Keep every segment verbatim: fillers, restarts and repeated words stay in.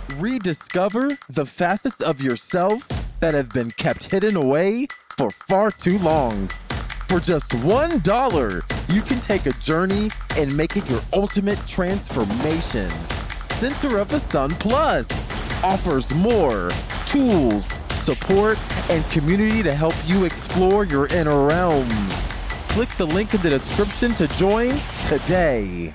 Rediscover the facets of yourself that have been kept hidden away for far too long. For just one dollar, you can take a journey and make it your ultimate transformation. Center of the Sun Plus offers more tools, support, and community to help you explore your inner realms. Click the link in the description to join today.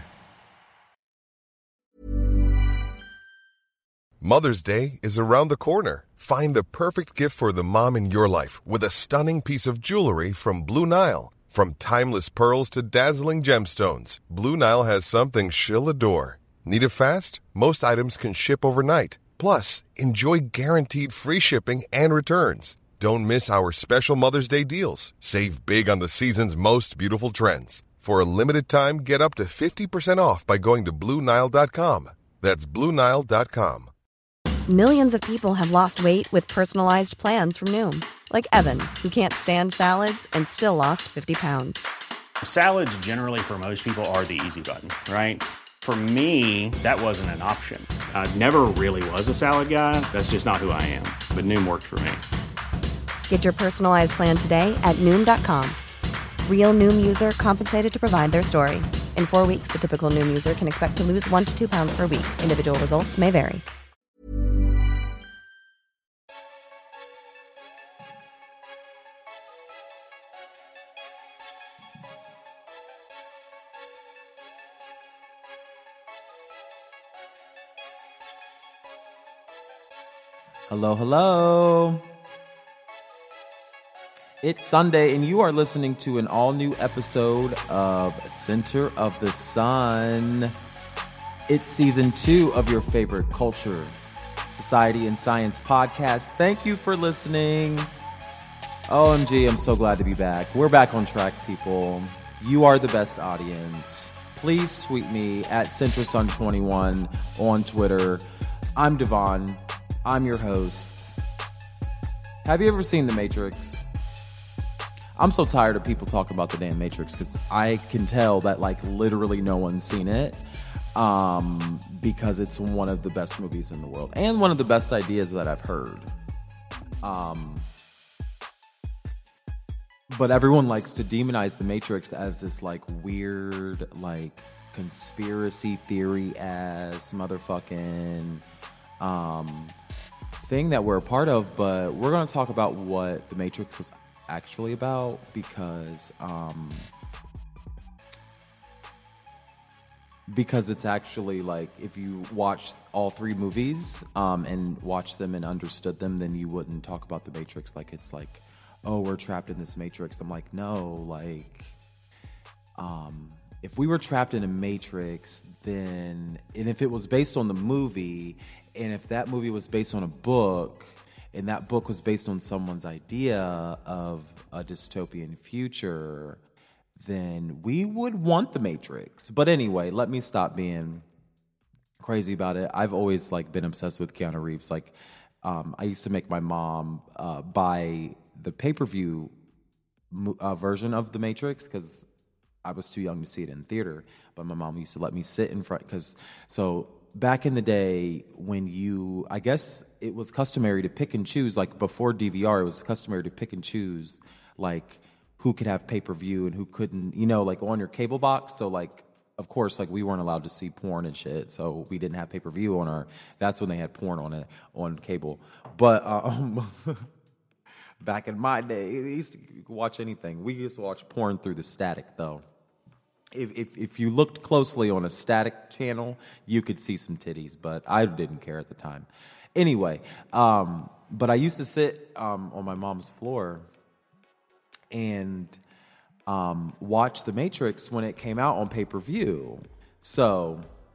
Mother's Day is around the corner. Find the perfect gift for the mom in your life with a stunning piece of jewelry from Blue Nile. From timeless pearls to dazzling gemstones, Blue Nile has something she'll adore. Need it fast? Most items can ship overnight. Plus, enjoy guaranteed free shipping and returns. Don't miss our special Mother's Day deals. Save big on the season's most beautiful trends. For a limited time, get up to fifty percent off by going to Blue Nile dot com. That's Blue Nile dot com. Millions of people have lost weight with personalized plans from Noom. Like Evan, who can't stand salads and still lost fifty pounds. Salads generally for most people are the easy button, right? For me, that wasn't an option. I never really was a salad guy. That's just not who I am. But Noom worked for me. Get your personalized plan today at Noom dot com. Real Noom user compensated to provide their story. In four weeks, the typical Noom user can expect to lose one to two pounds per week. Individual results may vary. Hello, hello. It's Sunday, and you are listening to an all-new episode of Center of the Sun. It's season two of your favorite culture, society, and science podcast. Thank you for listening. O M G, I'm so glad to be back. We're back on track, people. You are the best audience. Please tweet me at CenterSun twenty-one on Twitter. I'm Devon. I'm your host. Have you ever seen The Matrix? I'm so tired of people talking about the damn Matrix because I can tell that like literally no one's seen it um, because it's one of the best movies in the world and one of the best ideas that I've heard. Um, but everyone likes to demonize The Matrix as this like weird like conspiracy theory ass motherfucking um, thing that we're a part of, but we're going to talk about what The Matrix was actually about because um, because it's actually like if you watch all three movies um, and watch them and understood them, then you wouldn't talk about The Matrix like it's like, oh, we're trapped in this Matrix. I'm like, no, like um, if we were trapped in a Matrix, then and if it was based on the movie, and if that movie was based on a book, and that book was based on someone's idea of a dystopian future, then we would want The Matrix. But anyway, let me stop being crazy about it. I've always like been obsessed with Keanu Reeves. Like, um, I used to make my mom uh, buy the pay-per-view uh, version of The Matrix because I was too young to see it in theater. But my mom used to let me sit in front because so. Back in the day when you, I guess it was customary to pick and choose, like before D V R, it was customary to pick and choose, like who could have pay-per-view and who couldn't, you know, like on your cable box. So like, of course, like we weren't allowed to see porn and shit. So we didn't have pay-per-view on our, that's when they had porn on it, on cable. But um, back in my day, you used to watch anything. We used to watch porn through the static though. If, if if you looked closely on a static channel, you could see some titties, but I didn't care at the time. Anyway, um, but I used to sit um, on my mom's floor and um, watch The Matrix when it came out on pay-per-view. So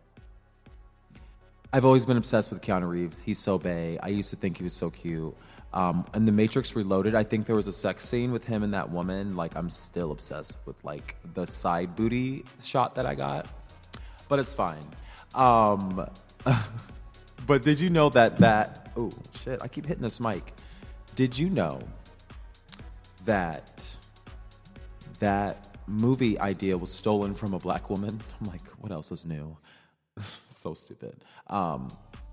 I've always been obsessed with Keanu Reeves. He's so bae. I used to think he was so cute. Um, and The Matrix Reloaded, I think there was a sex scene with him and that woman. Like, I'm still obsessed with, like, the side booty shot that I got. But it's fine. Um, but did you know that that... Oh, shit, I keep hitting this mic. Did you know that that movie idea was stolen from a black woman? I'm like, what else is new? So stupid. Um,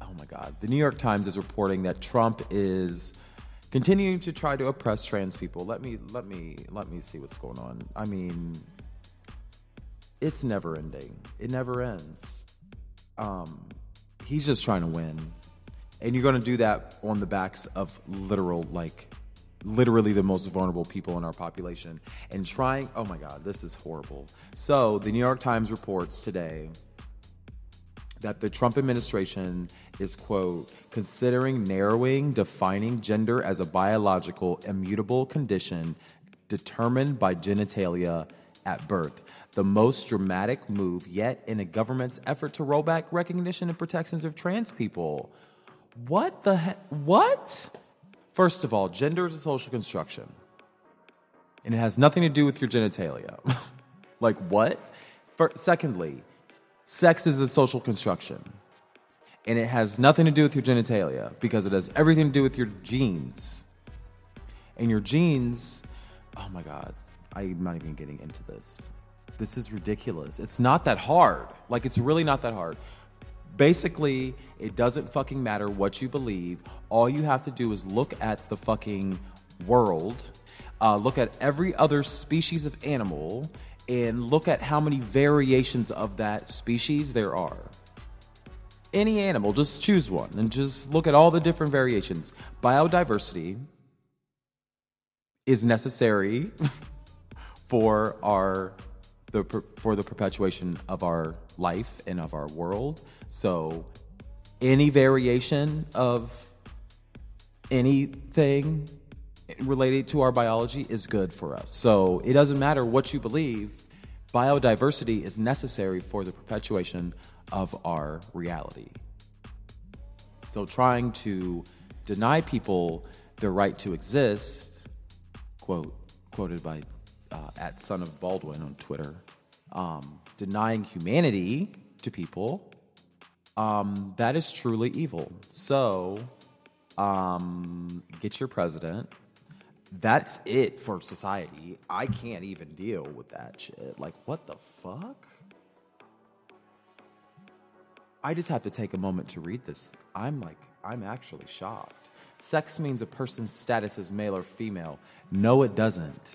oh my God. The New York Times is reporting that Trump is continuing to try to oppress trans people. Let me, let me, let me see what's going on. I mean, it's never ending. It never ends. Um, he's just trying to win. And you're going to do that on the backs of literal, like, literally the most vulnerable people in our population. And trying, oh my God, this is horrible. So the New York Times reports today that the Trump administration is, quote, considering narrowing, defining gender as a biological, immutable condition determined by genitalia at birth. The most dramatic move yet in a government's effort to roll back recognition and protections of trans people. What the heck? What? First of all, gender is a social construction. And it has nothing to do with your genitalia. Like, what? For, secondly, sex is a social construction. And it has nothing to do with your genitalia because it has everything to do with your genes. And your genes, oh my God, I'm not even getting into this. This is ridiculous. It's not that hard. Like, it's really not that hard. Basically, it doesn't fucking matter what you believe. All you have to do is look at the fucking world, uh, look at every other species of animal, and look at how many variations of that species there are. Any animal, just choose one and just look at all the different variations. Biodiversity is necessary for our the for the perpetuation of our life and of our world. So any variation of anything related to our biology is good for us. So it doesn't matter what you believe, biodiversity is necessary for the perpetuation of our reality. So trying to deny people their right to exist, quote, quoted by uh, at Son of Baldwin on Twitter, um, denying humanity to people, um, that is truly evil. So um, get your president. That's it for society. I can't even deal with that shit. Like, what the fuck? I just have to take a moment to read this. I'm like, I'm actually shocked. Sex means a person's status as male or female. No, it doesn't.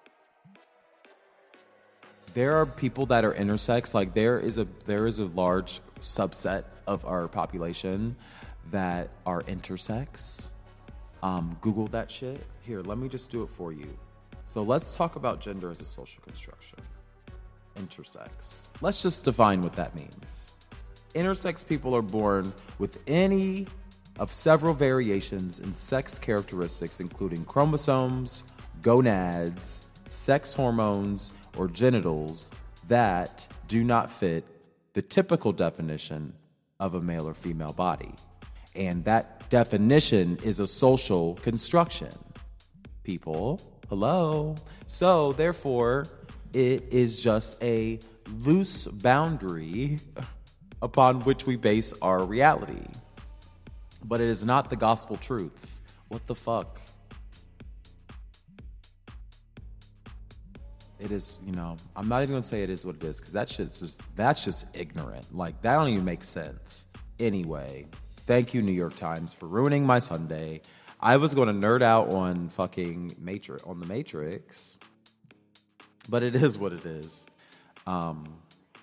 There are people that are intersex. Like, there is a there is a large subset of our population that are intersex. Um, Google that shit. Here, let me just do it for you. So let's talk about gender as a social construction. Intersex. Let's just define what that means. Intersex people are born with any of several variations in sex characteristics, including chromosomes, gonads, sex hormones, or genitals that do not fit the typical definition of a male or female body. And that definition is a social construction. People, hello. So, therefore, it is just a loose boundary upon which we base our reality. But it is not the gospel truth. What the fuck? It is, you know, I'm not even going to say it is what it is, because that shit's just, that's just ignorant. Like, that don't even make sense. Anyway, thank you, New York Times, for ruining my Sunday. I was going to nerd out on fucking Matrix, on the Matrix, but it is what it is. Um,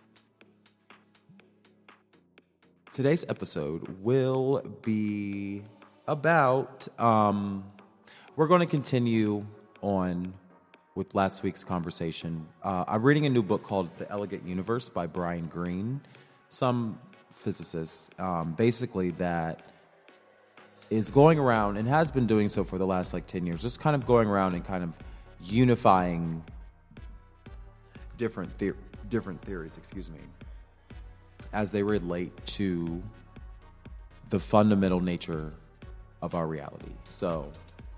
today's episode will be about, um, we're going to continue on with last week's conversation. Uh, I'm reading a new book called The Elegant Universe by Brian Greene, some physicist, um, basically that is going around and has been doing so for the last like ten years, just kind of going around and kind of unifying different the- different theories, excuse me, as they relate to the fundamental nature of our reality. So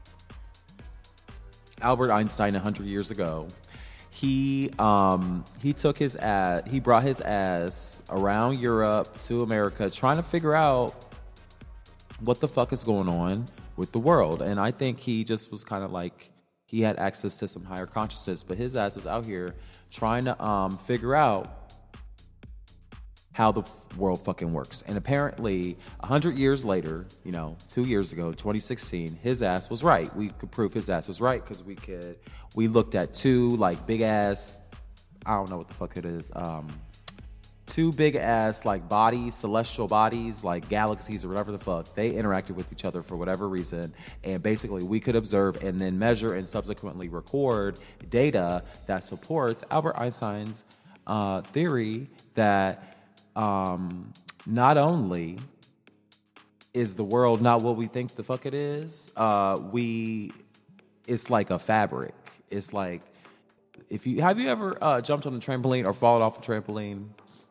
Albert Einstein, one hundred years ago, he um, he took his ass, he brought his ass around Europe to America, trying to figure out what the fuck is going on with the world. And I think he just was kind of like, he had access to some higher consciousness, but his ass was out here trying to um, figure out how the world fucking works. And apparently, a hundred years later, you know, two years ago, twenty sixteen, his ass was right. We could prove his ass was right because we could, we looked at two like big ass, I don't know what the fuck it is, um, two big ass like bodies, celestial bodies, like galaxies or whatever the fuck. They interacted with each other for whatever reason, and basically we could observe and then measure and subsequently record data that supports Albert Einstein's uh, theory that um, not only is the world not what we think the fuck it is, uh, we it's like a fabric. It's like if you have you ever uh, jumped on a trampoline or fallen off a trampoline?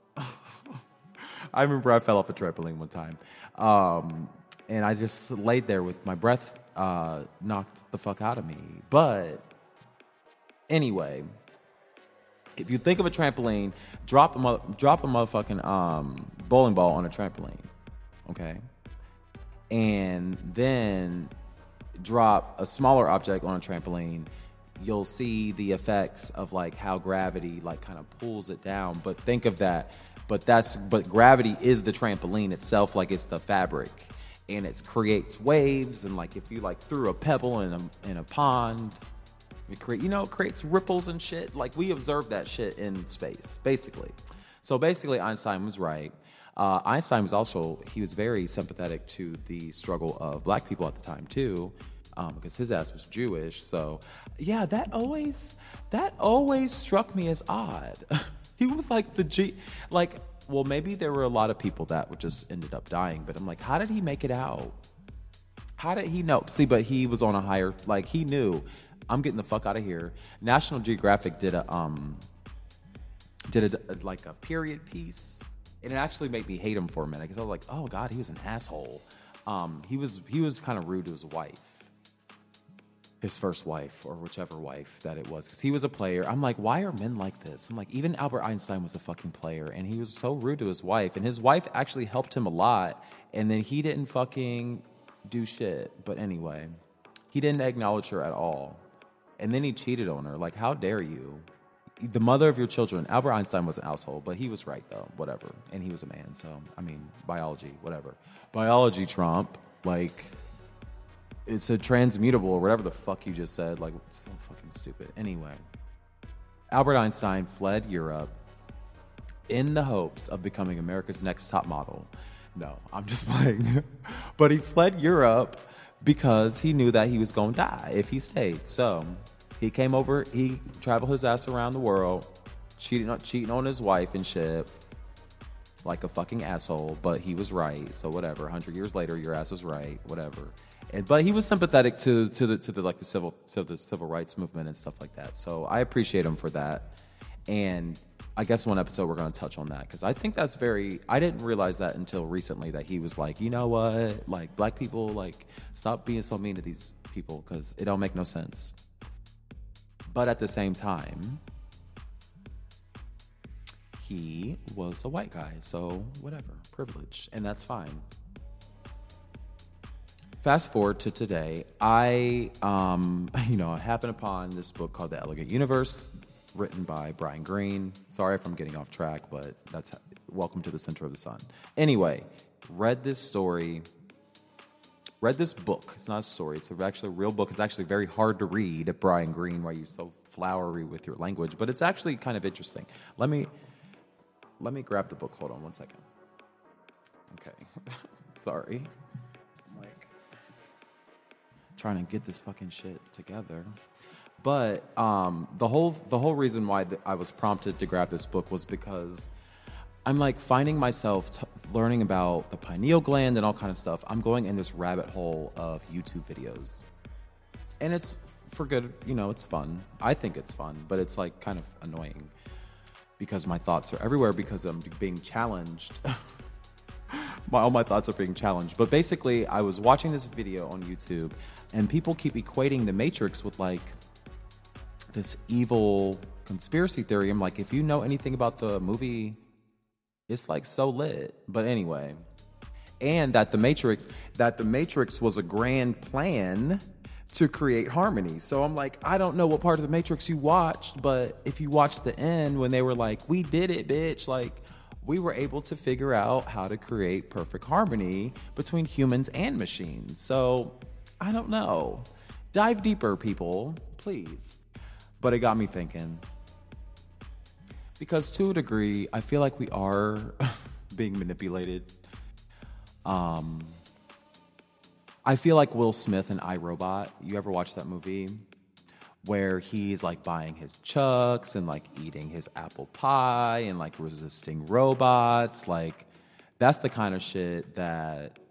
I remember I fell off a trampoline one time, um, and I just laid there with my breath uh, knocked the fuck out of me. But anyway, if you think of a trampoline, drop a mo- drop a motherfucking um, bowling ball on a trampoline, okay, and then drop a smaller object on a trampoline. You'll see the effects of like how gravity like kind of pulls it down. But think of that. But that's but gravity is the trampoline itself, like it's the fabric, and it creates waves. And like if you like threw a pebble in a in a pond, it create you know it creates ripples and shit. Like we observe that shit in space, basically. So basically, Einstein was right. Uh, Einstein was also he was very sympathetic to the struggle of black people at the time too. Um, because his ass was Jewish, so yeah, that always that always struck me as odd. He was like the G, like, well, maybe there were a lot of people that would just ended up dying, but I'm like, how did he make it out? How did he know? See, but he was on a higher, like, he knew, I'm getting the fuck out of here. National Geographic did a, um, did a, a like a period piece, and it actually made me hate him for a minute because I was like, oh God, he was an asshole. Um, he was he was kind of rude to his wife. His first wife, or whichever wife that it was, because he was a player. I'm like, why are men like this? I'm like, even Albert Einstein was a fucking player, and he was so rude to his wife, and his wife actually helped him a lot, and then he didn't fucking do shit. But anyway, he didn't acknowledge her at all, and then he cheated on her. Like, how dare you? The mother of your children. Albert Einstein was an asshole, but he was right, though, whatever, and he was a man, so, I mean, biology, whatever. Biology, Trump, like... It's a transmutable or whatever the fuck you just said. Like, it's so fucking stupid. Anyway, Albert Einstein fled Europe in the hopes of becoming America's next top model. No, I'm just playing. But he fled Europe because he knew that he was going to die if he stayed. So he came over, he traveled his ass around the world, cheating on, cheating on his wife and shit. Like a fucking asshole, but he was right. So whatever. A hundred years later, your ass was right. Whatever. And, but he was sympathetic to to the to the like the civil to the civil rights movement and stuff like that. So I appreciate him for that. And I guess one episode we're going to touch on that because I think that's very. I didn't realize that until recently that he was like, you know what, like black people, like stop being so mean to these people because it don't make no sense. But at the same time, he was a white guy, so whatever, privilege, and that's fine. Fast forward to today, I, um, you know, happened upon this book called The Elegant Universe, written by Brian Greene. Sorry if I'm getting off track, but that's welcome to the center of the sun. Anyway, read this story, read this book. It's not a story. It's actually a real book. It's actually very hard to read. Brian Greene, why you're so flowery with your language, but it's actually kind of interesting. Let me, let me grab the book. Hold on one second. Okay. Sorry. Trying to get this fucking shit together. But um, the whole the whole reason why th- I was prompted to grab this book was because I'm like finding myself t- learning about the pineal gland and all kind of stuff. I'm going in this rabbit hole of YouTube videos. And it's for good, you know, it's fun. I think it's fun, but it's like kind of annoying because my thoughts are everywhere because I'm being challenged. my, all my thoughts are being challenged. But basically, I was watching this video on YouTube and people keep equating the Matrix with like this evil conspiracy theory. I'm like, if you know anything about the movie, it's like so lit. But anyway, and that the Matrix, that the Matrix was a grand plan to create harmony. So I'm like, I don't know what part of the Matrix you watched, but if you watched the end when they were like, we did it, bitch, like, we were able to figure out how to create perfect harmony between humans and machines. So, I don't know. Dive deeper, people, please. But it got me thinking. Because to a degree, I feel like we are being manipulated. Um, I feel like Will Smith in iRobot. You ever watch that movie? Where he's like buying his chucks and like eating his apple pie and like resisting robots. Like, that's the kind of shit that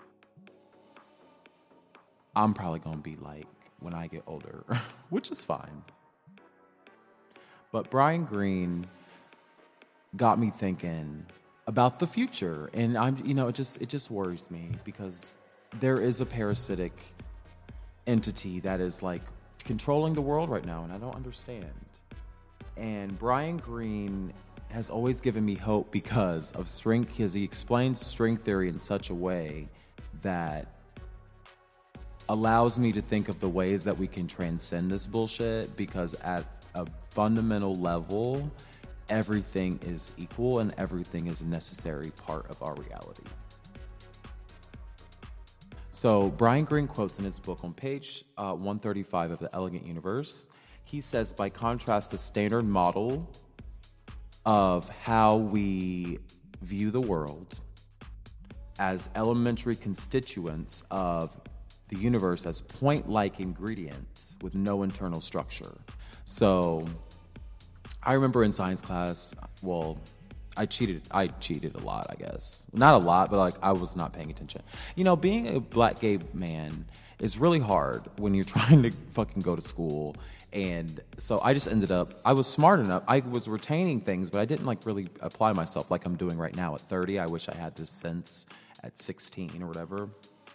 I'm probably gonna be like when I get older, which is fine. But Brian Greene got me thinking about the future, and I'm, you know, it just it just worries me because there is a parasitic entity that is like controlling the world right now, and I don't understand. And Brian Greene has always given me hope because of string, because he explains string theory in such a way that allows me to think of the ways that we can transcend this bullshit, because at a fundamental level, everything is equal and everything is a necessary part of our reality. So Brian Greene quotes in his book on page uh, one thirty-five of The Elegant Universe, he says, by contrast, the standard model of how we view the world as elementary constituents of the universe as point-like ingredients with no internal structure. So I remember in science class, well, I cheated. I cheated a lot, I guess. Not a lot, but like I was not paying attention. You know, being a black gay man is really hard when you're trying to fucking go to school. And so I just ended up, I was smart enough. I was retaining things, but I didn't like really apply myself like I'm doing right now at thirty. I wish I had this sense at sixteen or whatever.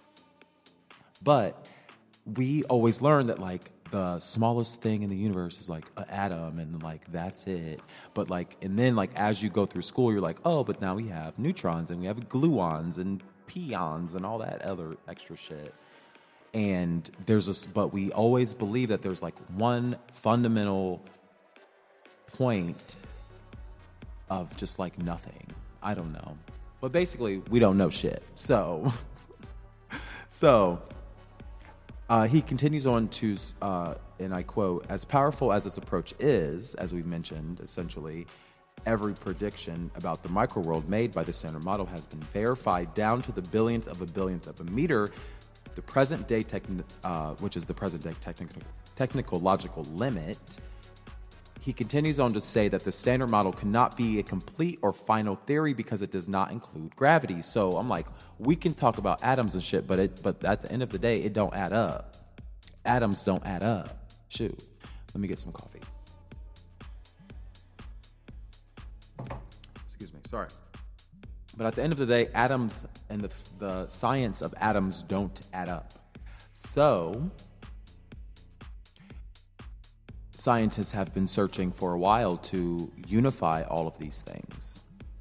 But we always learn that like the smallest thing in the universe is like an atom, and like that's it. But like, and then like as you go through school, you're like, oh, but now we have neutrons and we have gluons and pions and all that other extra shit. And there's a, but we always believe that there's like one fundamental point of just like nothing. I don't know, but basically we don't know shit. So, so. Uh, he continues on to, uh, and I quote, as powerful as this approach is, as we've mentioned, essentially, every prediction about the microworld made by the standard model has been verified down to the billionth of a billionth of a meter. The present day, techn- uh, which is the present day technical, technical logical limit. He continues on to say that the standard model cannot be a complete or final theory because it does not include gravity. So I'm like, we can talk about atoms and shit, but it, but at the end of the day, it don't add up. Atoms don't add up. Shoot, let me get some coffee. Excuse me, sorry. But at the end of the day, atoms and the, the science of atoms don't add up. So scientists have been searching for a while to unify all of these things.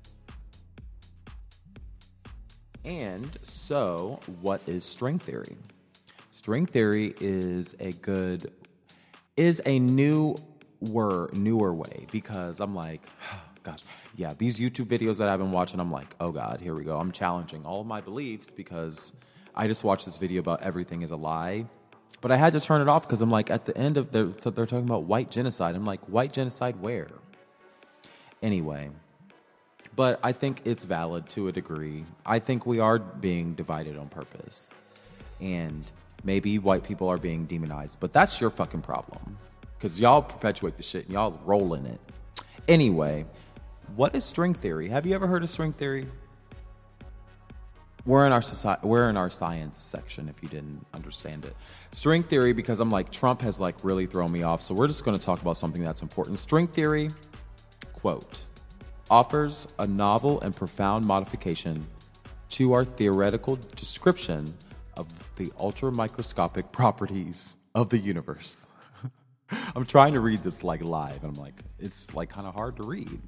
And so, what is string theory? String theory is a good, is a new word, newer way, because I'm like, oh, gosh, yeah, these YouTube videos that I've been watching, I'm like, oh God, here we go. I'm challenging all of my beliefs because I just watched this video about everything is a lie. But I had to turn it off because I'm like, at the end of the, so they're talking about white genocide. I'm like, white genocide where? Anyway, but I think it's valid to a degree. I think we are being divided on purpose. And maybe white people are being demonized, but that's your fucking problem. Because y'all perpetuate the shit and y'all roll in it. Anyway, what is string theory? Have you ever heard of string theory? We're in our society, we're in our science section if you didn't understand it. String theory, because I'm like, Trump has like really thrown me off, so we're just going to talk about something that's important. String theory, quote, offers a novel and profound modification to our theoretical description of the ultra-microscopic properties of the universe. I'm trying to read this like live, and I'm like, it's like kind of hard to read.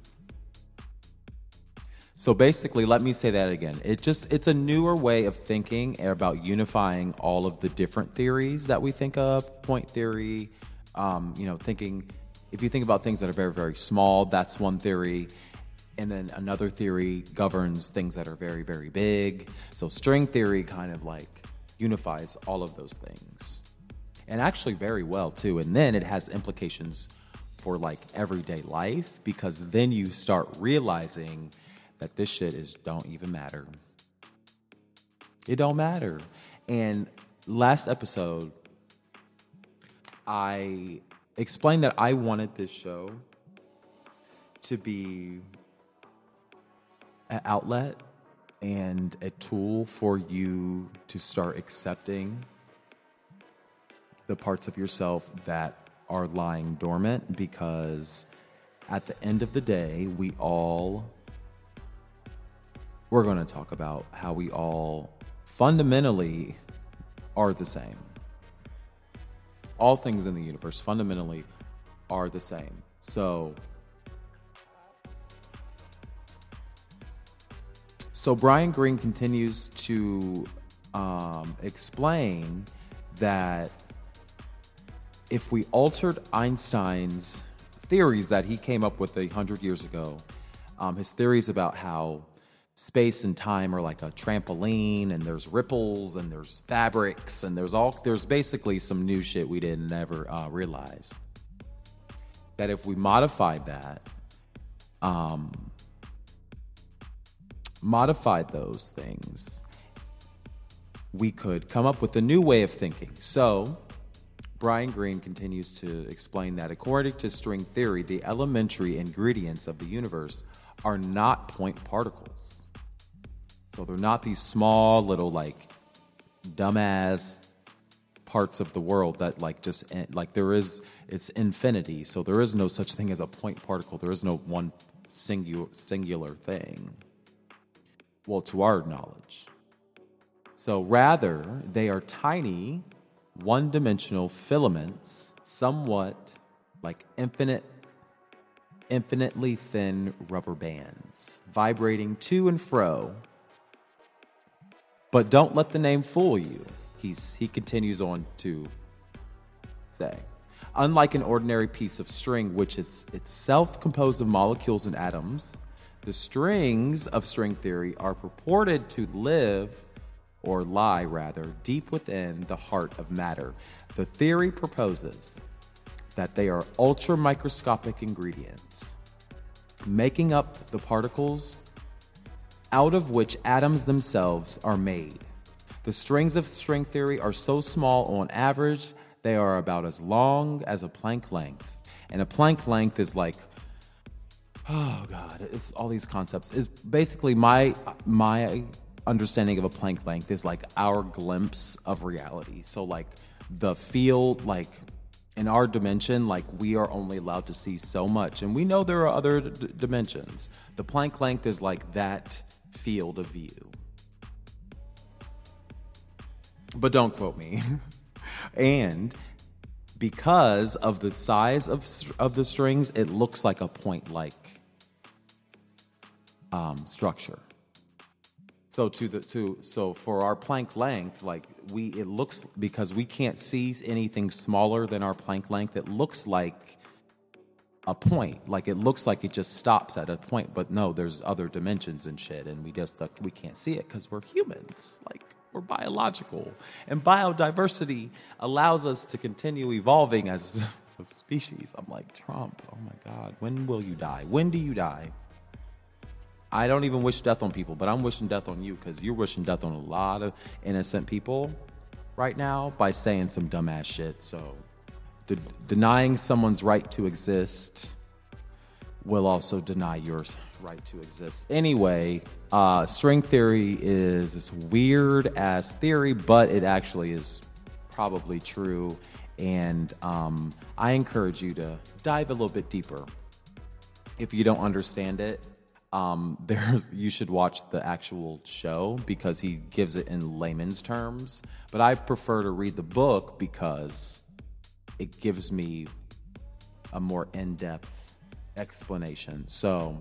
So basically, let me say that again. It just, it's a newer way of thinking about unifying all of the different theories that we think of. Point theory, um, you know, thinking, if you think about things that are very, very small, that's one theory. And then another theory governs things that are very, very big. So string theory kind of like unifies all of those things. And actually very well too. And then it has implications for like everyday life, because then you start realizing that this shit is don't even matter. It don't matter. And last episode, I explained that I wanted this show to be an outlet and a tool for you to start accepting the parts of yourself that are lying dormant, because at the end of the day, we all, we're going to talk about how we all fundamentally are the same. All things in the universe fundamentally are the same. So, so Brian Greene continues to um, explain that if we altered Einstein's theories that he came up with a hundred years ago, um, his theories about how space and time are like a trampoline, and there's ripples, and there's fabrics, and there's all there's basically some new shit we didn't never uh, realize. That if we modified that, um, modified those things, we could come up with a new way of thinking. So Brian Greene continues to explain that according to string theory, the elementary ingredients of the universe are not point particles. So they're not these small little like dumbass parts of the world that like just like there is, it's infinity. So there is no such thing as a point particle. There is no one singular singular thing. Well, to our knowledge. So rather, they are tiny, one-dimensional filaments, somewhat like infinite, infinitely thin rubber bands, vibrating to and fro. But don't let the name fool you. He's, he continues on to say, unlike an ordinary piece of string, which is itself composed of molecules and atoms, the strings of string theory are purported to live, or lie rather, deep within the heart of matter. The theory proposes that they are ultra-microscopic ingredients, making up the particles out of which atoms themselves are made. The strings of string theory are so small on average, they are about as long as a Planck length. And a Planck length is like, oh God, it's all these concepts. Is basically my my understanding of a Planck length is like our glimpse of reality. So like the field, like in our dimension, like we are only allowed to see so much, and we know there are other d- dimensions. The Planck length is like that field of view. But don't quote me. And because of the size of of the strings, it looks like a point-like um, structure. So to the to so for our Planck length, like we it looks, because we can't see anything smaller than our Planck length, it looks like a point. Like it looks like it just stops at a point, but no, there's other dimensions and shit, and we just like, we can't see it because we're humans. Like we're biological, and biodiversity allows us to continue evolving as a species. I'm like, Trump, oh my God, when will you die? When do you die? I don't even wish death on people, but I'm wishing death on you, because you're wishing death on a lot of innocent people right now by saying some dumbass shit. So de- denying someone's right to exist will also deny your right to exist. Anyway, uh, string theory is this weird-ass theory, but it actually is probably true. And um, I encourage you to dive a little bit deeper. If you don't understand it, Um, there's you should watch the actual show, because he gives it in layman's terms. But I prefer to read the book because it gives me a more in-depth explanation. So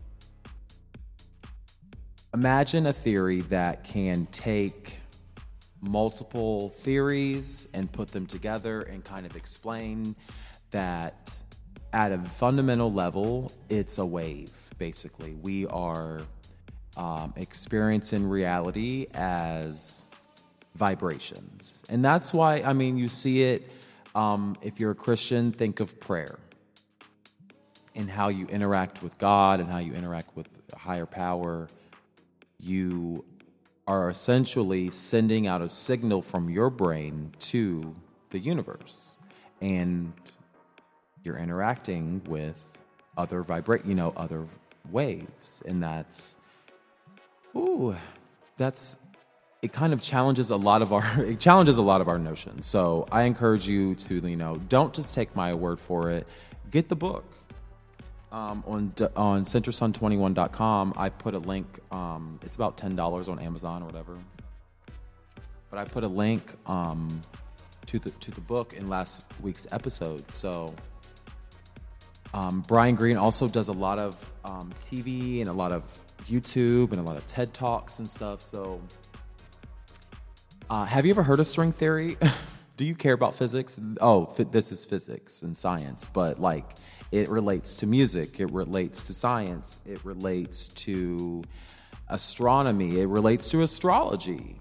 imagine a theory that can take multiple theories and put them together and kind of explain that at a fundamental level, it's a wave, basically. We are um, experiencing reality as vibrations. And that's why, I mean, you see it, um, if you're a Christian, think of prayer and how you interact with God and how you interact with a higher power. You are essentially sending out a signal from your brain to the universe. And you're interacting with other vibrate, you know, other waves. And that's, ooh, that's, it kind of challenges a lot of our, it challenges a lot of our notions. So I encourage you to, you know, don't just take my word for it. Get the book. Um, on on center sun twenty-one dot com, I put a link. Um, it's about ten dollars on Amazon or whatever. But I put a link um, to the to the book in last week's episode. So um, Brian Greene also does a lot of um, T V and a lot of YouTube and a lot of TED Talks and stuff. So uh, have you ever heard of string theory? Do you care about physics? Oh, this is physics and science, but like, it relates to music, it relates to science, it relates to astronomy, it relates to astrology.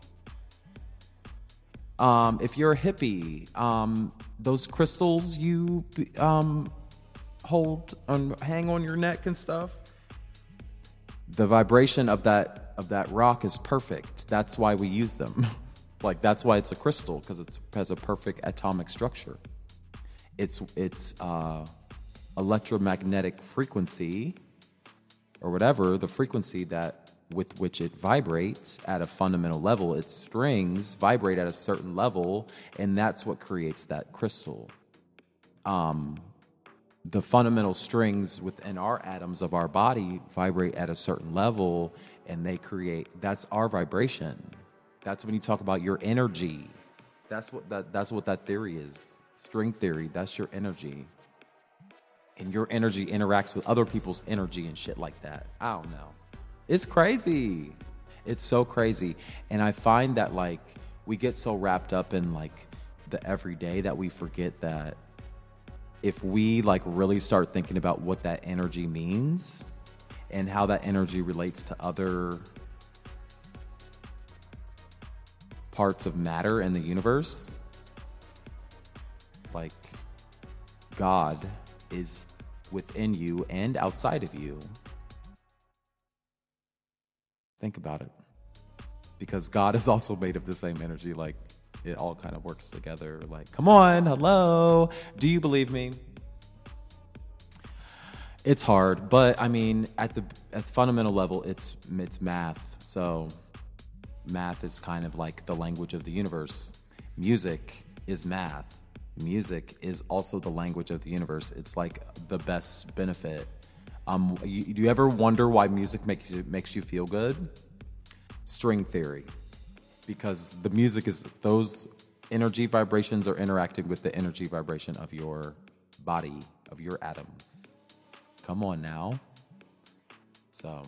Um, if you're a hippie, um, those crystals you um, hold and hang on your neck and stuff, the vibration of that of that rock is perfect. That's why we use them. Like, that's why it's a crystal, because it has a perfect atomic structure. It's it's uh, electromagnetic frequency, or whatever, the frequency that with which it vibrates at a fundamental level. Its strings vibrate at a certain level, and that's what creates that crystal. Um, the fundamental strings within our atoms of our body vibrate at a certain level, and they create, that's our vibration. That's when you talk about your energy. That's what that that's what that theory is. String theory, that's your energy. And your energy interacts with other people's energy and shit like that. I don't know. It's crazy. It's so crazy. And I find that, like, we get so wrapped up in, like, the everyday that we forget that if we, like, really start thinking about what that energy means and how that energy relates to other parts of matter in the universe, like, God is within you and outside of you. Think about it. Because God is also made of the same energy. Like, it all kind of works together. Like, come on, hello. Do you believe me? It's hard, but I mean, at the at fundamental level, it's it's math. So math is kind of like the language of the universe. Music is math. Music is also the language of the universe. It's like the best benefit. Um, you, do you ever wonder why music makes you makes you feel good? String theory, because the music is, those energy vibrations are interacting with the energy vibration of your body, of your atoms. Come on now. So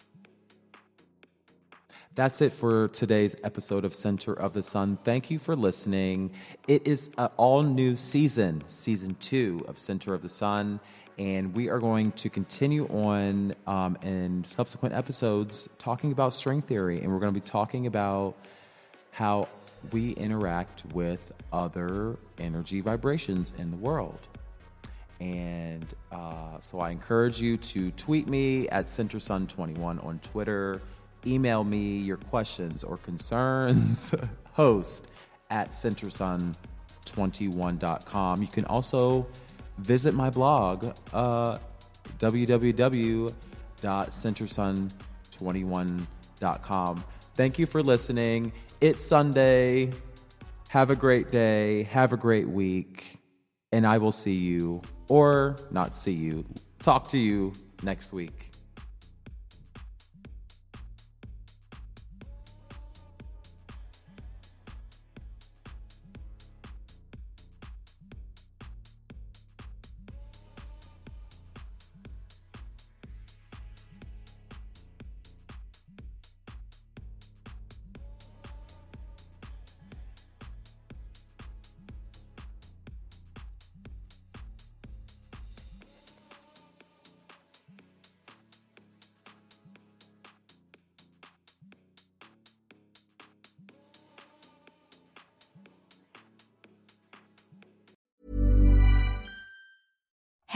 that's it for today's episode of Center of the Sun. Thank you for listening. It is an all-new season, season two of Center of the Sun, and we are going to continue on um, in subsequent episodes talking about string theory, and we're going to be talking about how we interact with other energy vibrations in the world. And uh, so I encourage you to tweet me at Center Sun twenty-one on Twitter. Email me your questions or concerns, host at center sun twenty-one dot com. You can also visit my blog, uh, w w w dot center sun twenty-one dot com. Thank you for listening. It's Sunday. Have a great day. Have a great week. And I will see you, or not see you, talk to you next week.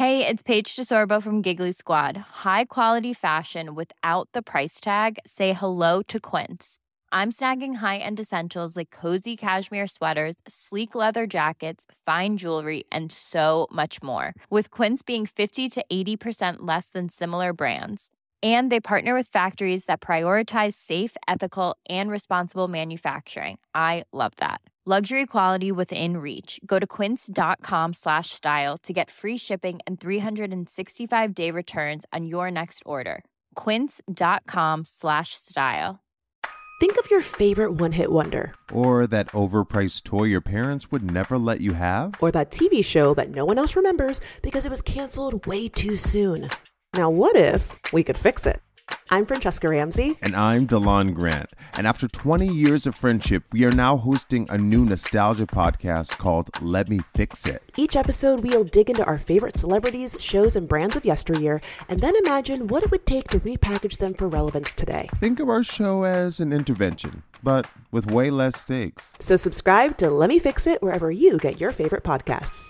Hey, it's Paige DeSorbo from Giggly Squad. High quality fashion without the price tag. Say hello to Quince. I'm snagging high-end essentials like cozy cashmere sweaters, sleek leather jackets, fine jewelry, and so much more. With Quince being fifty to eighty percent less than similar brands. And they partner with factories that prioritize safe, ethical, and responsible manufacturing. I love that. Luxury quality within reach. Go to quince.com slash style to get free shipping and three sixty-five day returns on your next order. Quince.com slash style. Think of your favorite one-hit wonder. Or that overpriced toy your parents would never let you have. Or that T V show that no one else remembers because it was canceled way too soon. Now what if we could fix it? I'm Francesca Ramsey. And I'm DeLon Grant. And after twenty years of friendship, we are now hosting a new nostalgia podcast called Let Me Fix It. Each episode, we'll dig into our favorite celebrities, shows, and brands of yesteryear, and then imagine what it would take to repackage them for relevance today. Think of our show as an intervention, but with way less stakes. So subscribe to Let Me Fix It wherever you get your favorite podcasts.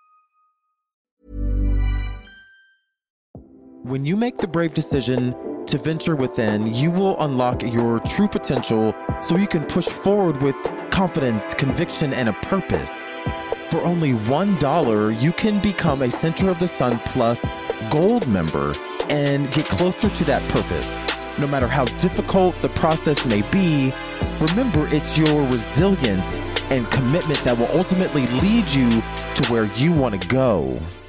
When you make the brave decision to venture within, you will unlock your true potential so you can push forward with confidence, conviction, and a purpose. For only one dollar, you can become a Center of the Sun Plus Gold member and get closer to that purpose. No matter how difficult the process may be, remember it's your resilience and commitment that will ultimately lead you to where you want to go.